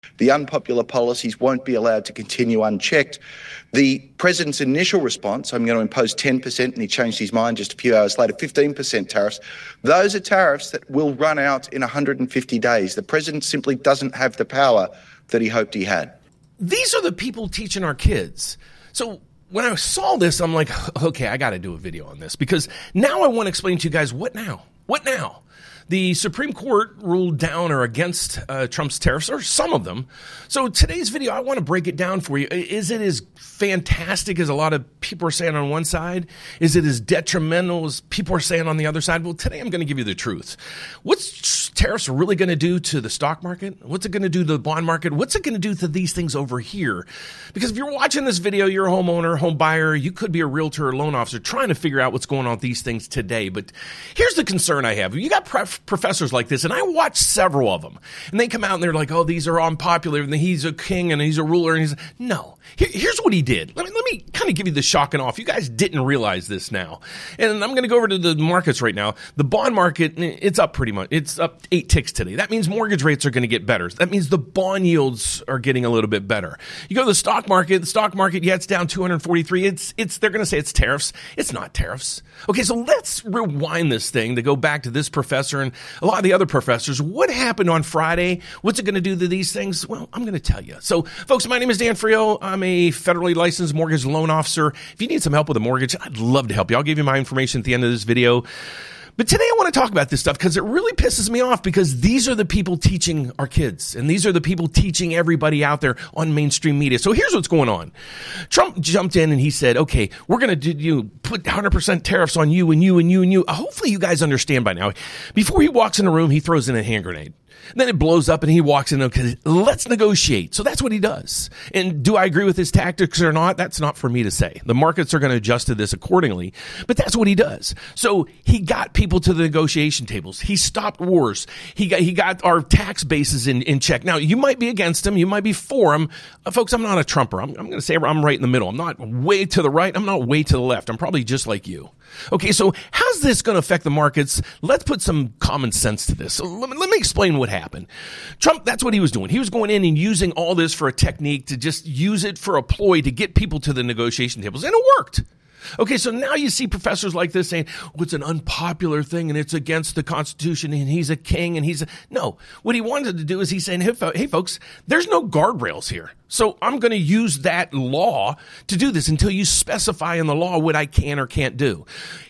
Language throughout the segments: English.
The unpopular policies won't be allowed to continue unchecked. The president's initial response, I'm going to impose 10%, and he changed his mind just a few hours later, 15% tariffs. Those are tariffs that will run out in 150 days. The president simply doesn't have the power that he hoped he had. These are the people teaching our kids. So when I saw this, I'm like, okay, I got to do a video on this, because now I want to explain to you guys, what now? What now? The Supreme Court ruled down or against Trump's tariffs, or some of them. So today's video, I want to break it down for you. Is it as fantastic as a lot of people are saying on one side? Is it as detrimental as people are saying on the other side? Well, today I'm going to give you the truth. What's tariffs really going to do to the stock market? What's it going to do to the bond market? What's it going to do to these things over here? Because if you're watching this video, you're a homeowner, home buyer, you could be a realtor or loan officer trying to figure out what's going on with these things today. But here's the concern I have. You got professors like this, and I watch several of them, and they come out and they're like, oh, these are unpopular, and he's a king and he's a ruler, and no. Here's what he did. Let me kind of give you the shock and awe. You guys didn't realize this now. And I'm going to go over to the markets right now. The bond market, it's up pretty much. It's up 8 ticks today. That means mortgage rates are going to get better. That means the bond yields are getting a little bit better. You go to the stock market, yeah, it's down 243. They're going to say it's tariffs. It's not tariffs. Okay, so let's rewind this thing to go back to this professor and a lot of the other professors. What happened on Friday? What's it going to do to these things? Well, I'm going to tell you. So, folks, my name is Dan Frio. I'm a federally licensed mortgage loan officer. If you need some help with a mortgage, I'd love to help you. I'll give you my information at the end of this video. But today I want to talk about this stuff because it really pisses me off, because these are the people teaching our kids, and these are the people teaching everybody out there on mainstream media. So here's what's going on. Trump jumped in and he said, okay, we're going to put 100% tariffs on you and you and you and you. Hopefully you guys understand by now. Before he walks in a room, he throws in a hand grenade. Then it blows up and he walks in, okay, let's negotiate. So that's what he does. And do I agree with his tactics or not? That's not for me to say. The markets are going to adjust to this accordingly, but that's what he does. So he got people to the negotiation tables. He stopped wars. He got our tax bases in check. Now, you might be against him. You might be for him. Folks, I'm not a Trumper. I'm going to say I'm right in the middle. I'm not way to the right. I'm not way to the left. I'm probably just like you. Okay, so how's this going to affect the markets? Let's put some common sense to this. So let me explain what happened. Trump, that's what he was doing. He was going in and using all this for a technique to just use it for a ploy to get people to the negotiation tables, and it worked. Okay, so now you see professors like this saying, well, it's an unpopular thing and it's against the Constitution and he's a king and no. What he wanted to do is he's saying, hey folks, there's no guardrails here. So I'm going to use that law to do this until you specify in the law what I can or can't do.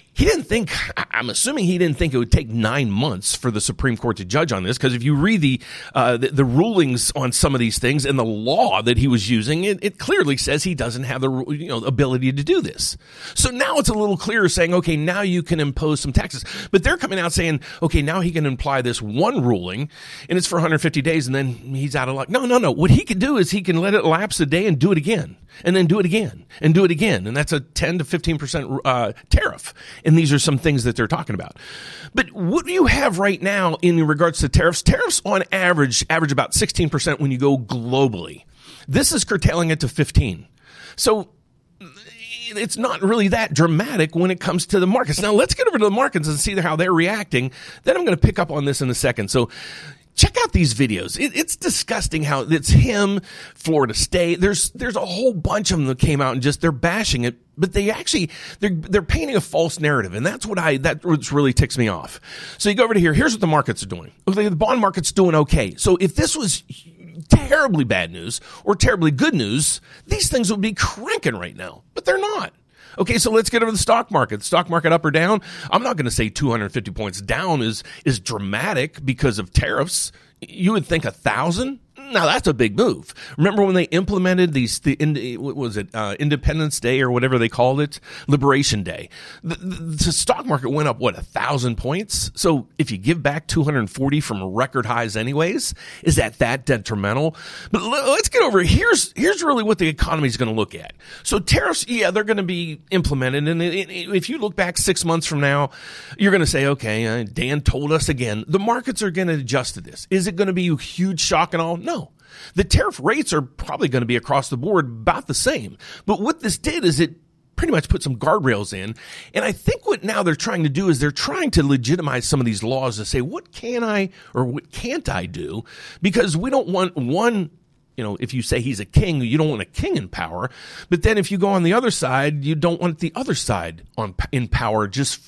I'm assuming he didn't think it would take 9 months for the Supreme Court to judge on this, because if you read the rulings on some of these things and the law that he was using, it clearly says he doesn't have the ability to do this. So now it's a little clearer saying, okay, now you can impose some taxes. But they're coming out saying, okay, now he can apply this one ruling and it's for 150 days and then he's out of luck. No. What he can do is he can let it lapse a day and do it again, and then do it again and do it again. And that's a 10 to 15% tariff. And these are some things that they're talking about. But what do you have right now in regards to tariffs? Tariffs on average about 16% when you go globally. This is curtailing it to 15%. So it's not really that dramatic when it comes to the markets. Now let's get over to the markets and see how they're reacting. Then I'm going to pick up on this in a second. So check out these videos. It's disgusting how it's him, Florida State. There's a whole bunch of them that came out and they're bashing it, but they're painting a false narrative, and that's what really ticks me off. So you go over to here. Here's what the markets are doing. Okay, the bond market's doing okay. So if this was terribly bad news or terribly good news, these things would be cranking right now, but they're not. Okay, so let's get over to the stock market. The stock market up or down? I'm not going to say 250 points down is dramatic because of tariffs. You would think 1,000? Now that's a big move. Remember when they implemented Independence Day or whatever they called it? Liberation Day. The stock market went up, 1,000 points? So if you give back 240 from record highs anyways, is that detrimental? But let's get over it. Here's really what the economy is going to look at. So tariffs, yeah, they're going to be implemented. And if you look back 6 months from now, you're going to say, okay, Dan told us again. The markets are going to adjust to this. Is it going to be a huge shock and all? No. The tariff rates are probably going to be across the board about the same. But what this did is it pretty much put some guardrails in. And I think what now they're trying to do is they're trying to legitimize some of these laws to say, what can I or what can't I do? Because we don't want one if you say he's a king, you don't want a king in power. But then if you go on the other side, you don't want the other side in power just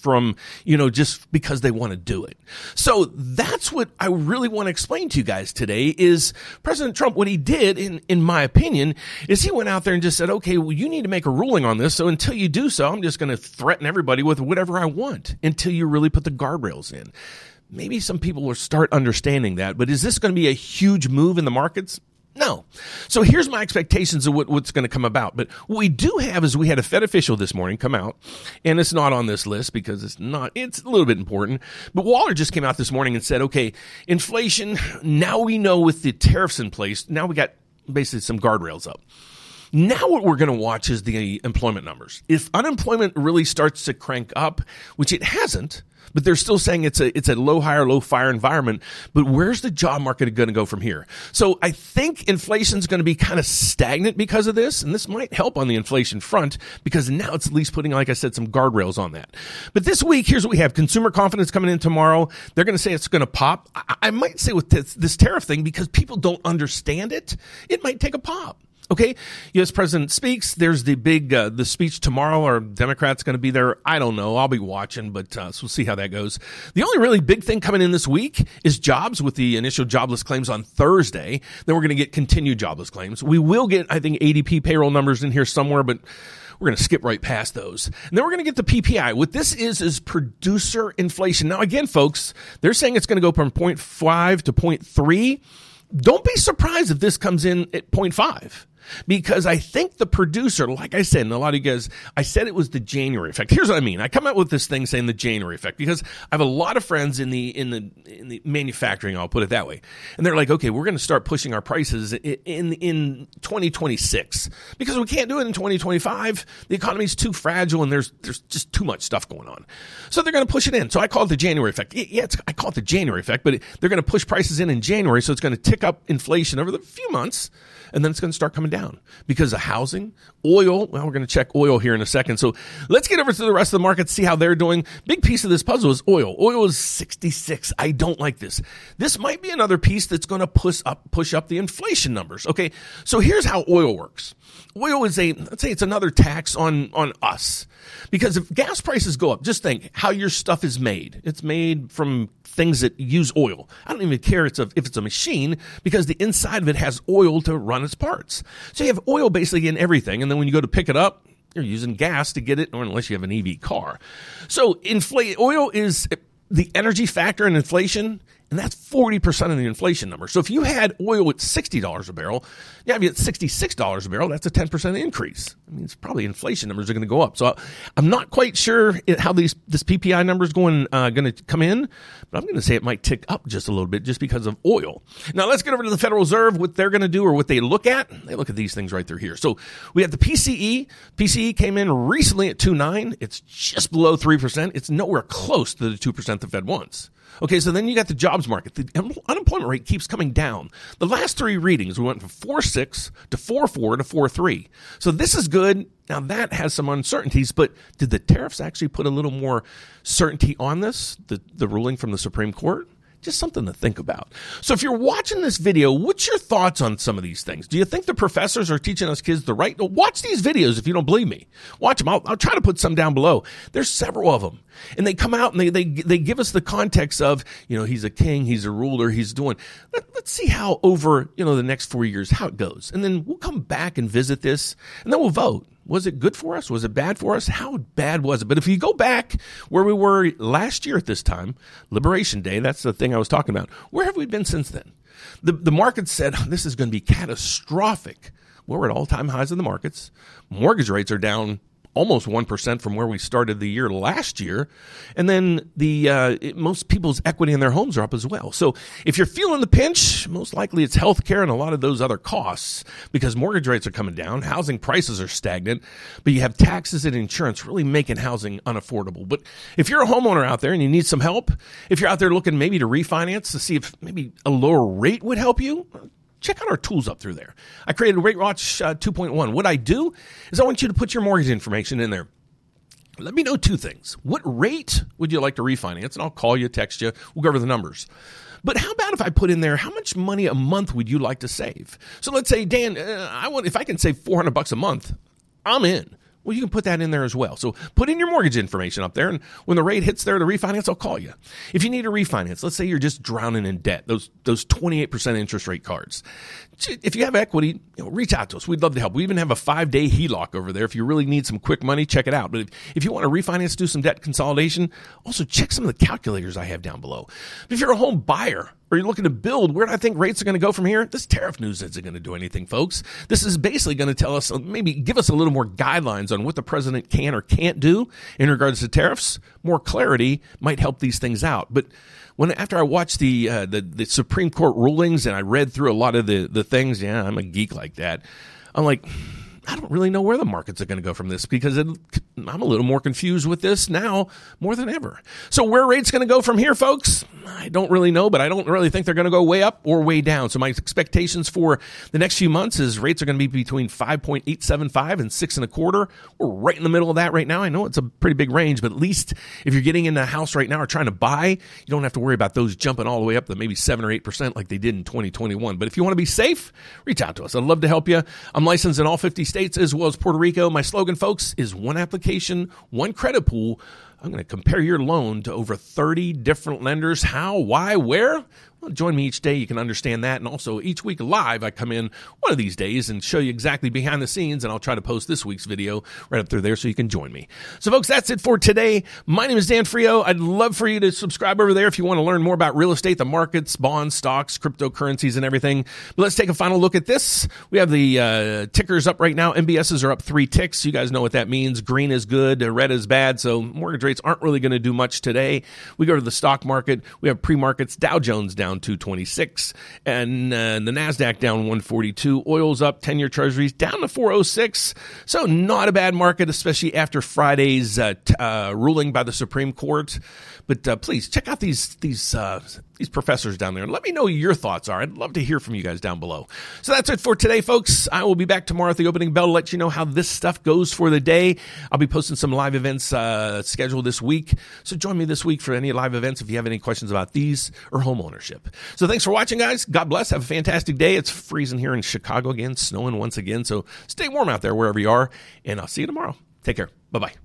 because they want to do it. So that's what I really want to explain to you guys today is President Trump, what he did, in my opinion, is he went out there and just said, okay, well, you need to make a ruling on this. So until you do so, I'm just going to threaten everybody with whatever I want until you really put the guardrails in. Maybe some people will start understanding that, but is this going to be a huge move in the markets? No. So here's my expectations of what's going to come about. But what we do have is we had a Fed official this morning come out, and it's not on this list because it's a little bit important. But Waller just came out this morning and said, okay, inflation, now we know with the tariffs in place, now we got basically some guardrails up. Now what we're going to watch is the employment numbers. If unemployment really starts to crank up, which it hasn't, but they're still saying it's a low hire, low fire environment. But where's the job market going to go from here? So I think inflation's going to be kind of stagnant because of this. And this might help on the inflation front because now it's at least putting, like I said, some guardrails on that. But this week, here's what we have. Consumer confidence coming in tomorrow. They're going to say it's going to pop. I might say with this tariff thing, because people don't understand it, it might take a pop. Okay, U.S. President speaks. There's the big the speech tomorrow. Are Democrats going to be there? I don't know. I'll be watching, but so we'll see how that goes. The only really big thing coming in this week is jobs with the initial jobless claims on Thursday. Then we're going to get continued jobless claims. We will get, I think, ADP payroll numbers in here somewhere, but we're going to skip right past those. And then we're going to get the PPI. What this is producer inflation. Now, again, folks, they're saying it's going to go from 0.5 to 0.3. Don't be surprised if this comes in at 0.5. Because I think the producer, like I said, and a lot of you guys, I said it was the January effect. Here's what I mean. I come out with this thing saying the January effect because I have a lot of friends in the manufacturing, I'll put it that way. And they're like, okay, we're going to start pushing our prices in 2026 because we can't do it in 2025. The economy's too fragile and there's just too much stuff going on. So they're going to push it in. So I call it the January effect. Yeah, I call it the January effect, but they're going to push prices in January. So it's going to tick up inflation over the few months. And then it's going to start coming down because of housing, oil. Well, we're going to check oil here in a second. So let's get over to the rest of the market, see how they're doing. Big piece of this puzzle is oil. Oil is 66. I don't like this. This might be another piece that's going to push up the inflation numbers. Okay, so here's how oil works. Oil is let's say it's another tax on us. Because if gas prices go up, just think how your stuff is made. It's made from things that use oil. I don't even care if it's a machine because the inside of it has oil to run its parts. So you have oil basically in everything. And then when you go to pick it up, you're using gas to get it, or unless you have an EV car. So oil is the energy factor in inflation, and that's 40% of the inflation number. So if you had oil at $60 a barrel, if you had $66 a barrel, that's a 10% increase. I mean, it's probably inflation numbers are going to go up. So I'm not quite sure how this PPI number is going to come in, but I'm going to say it might tick up just a little bit just because of oil. Now let's get over to the Federal Reserve, what they're going to do or what they look at. They look at these things right through here. So we have the PCE. PCE came in recently at 2.9. It's just below 3%. It's nowhere close to the 2% the Fed wants. Okay, so then you got the jobs market. The unemployment rate keeps coming down. The last three readings, we went from 4.6 to 4.4 to 4.3. So this is good. Now that has some uncertainties, but did the tariffs actually put a little more certainty on this, the ruling from the Supreme Court? Just something to think about. So if you're watching this video, what's your thoughts on some of these things? Do you think the professors are teaching us kids the right? Watch these videos if you don't believe me. Watch them. I'll try to put some down below. There's several of them. And they come out and they give us the context of, he's a king, he's a ruler, he's doing. Let's see how over, the next 4 years, how it goes. And then we'll come back and visit this, and then we'll vote. Was it good for us? Was it bad for us? How bad was it? But if you go back where we were last year at this time, Liberation Day, that's the thing I was talking about. Where have we been since then? The market said this is going to be catastrophic. Well, we're at all-time highs in the markets. Mortgage rates are down almost 1% from where we started the year last year. And then most people's equity in their homes are up as well. So if you're feeling the pinch, most likely it's healthcare and a lot of those other costs because mortgage rates are coming down. Housing prices are stagnant, but you have taxes and insurance really making housing unaffordable. But if you're a homeowner out there and you need some help, if you're out there looking maybe to refinance to see if maybe a lower rate would help you, check out our tools up through there. I created Rate Watch 2.1. What I do is I want you to put your mortgage information in there. let me know two things. What rate would you like to refinance? And I'll call you, text you. We'll go over the numbers. But how about if I put in there, how much money a month would you like to save? So let's say, Dan, if I can save $400 a month, I'm in. Well, you can put that in there as well. So put in your mortgage information up there, and when the rate hits there to refinance, I'll call you. If you need a refinance, let's say you're just drowning in debt, those 28% interest rate cards. If you have equity, reach out to us. We'd love to help. We even have a 5-day HELOC over there. If you really need some quick money, check it out. But if you want to refinance, do some debt consolidation, also check some of the calculators I have down below. But if you're a home buyer, or you're looking to build, where do I think rates are going to go from here? This tariff news isn't going to do anything, folks. This is basically going to tell us, maybe give us a little more guidelines on what the president can or can't do in regards to tariffs. More clarity might help these things out. But after I watched the Supreme Court rulings and I read through a lot of the things, I'm a geek like that. I'm like, I don't really know where the markets are going to go from this, because I'm a little more confused with this now more than ever. So where rates going to go from here, folks? I don't really know, but I don't really think they're going to go way up or way down. So my expectations for the next few months is rates are going to be between 5.875 and 6.25. We're right in the middle of that right now. I know it's a pretty big range, but at least if you're getting in a house right now or trying to buy, you don't have to worry about those jumping all the way up to maybe 7 or 8% like they did in 2021. But if you want to be safe, reach out to us. I'd love to help you. I'm licensed in all 50 states as well as Puerto Rico. My slogan, folks, is one application, one credit pool. I'm going to compare your loan to over 30 different lenders. How, why, where? Well, join me each day. You can understand that. And also each week live, I come in one of these days and show you exactly behind the scenes. And I'll try to post this week's video right up through there so you can join me. So folks, that's it for today. My name is Dan Frio. I'd love for you to subscribe over there if you want to learn more about real estate, the markets, bonds, stocks, cryptocurrencies, and everything. But let's take a final look at this. We have the tickers up right now. MBSs are up 3 ticks. You guys know what that means. Green is good. Red is bad. So mortgage rates aren't really going to do much today. We go to the stock market. We have pre-markets. Dow Jones down 226, and the NASDAQ down 142. Oil's up, 10-year treasuries down to 406. So not a bad market, especially after Friday's ruling by the Supreme Court. But please check out these professors down there and let me know your thoughts are. I'd love to hear from you guys down below. So that's it for today, folks. I will be back tomorrow at the opening bell to let you know how this stuff goes for the day. I'll be posting some live events scheduled this week. So join me this week for any live events if you have any questions about these or home ownership. So thanks for watching, guys. God bless. Have a fantastic day. It's freezing here in Chicago again, snowing once again. So stay warm out there wherever you are, and I'll see you tomorrow. Take care. Bye-bye.